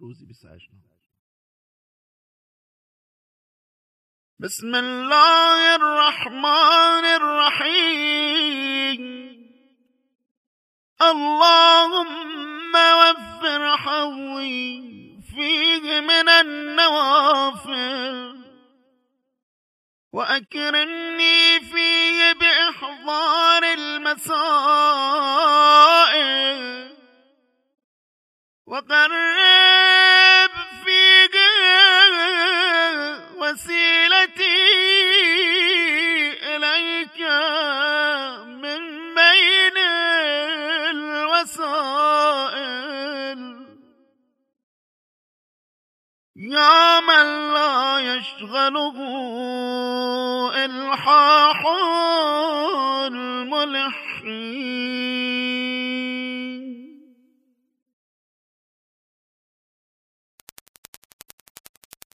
روزی 28. بسم الله الرحمن الرحیم. اللهم وفر حظي فيه من النوافل وأكرمني فيه بإحضار المسائل وقرب فيه وسيلتي إليك من بين الوسائل يا من لا يشغله الحاح الملحين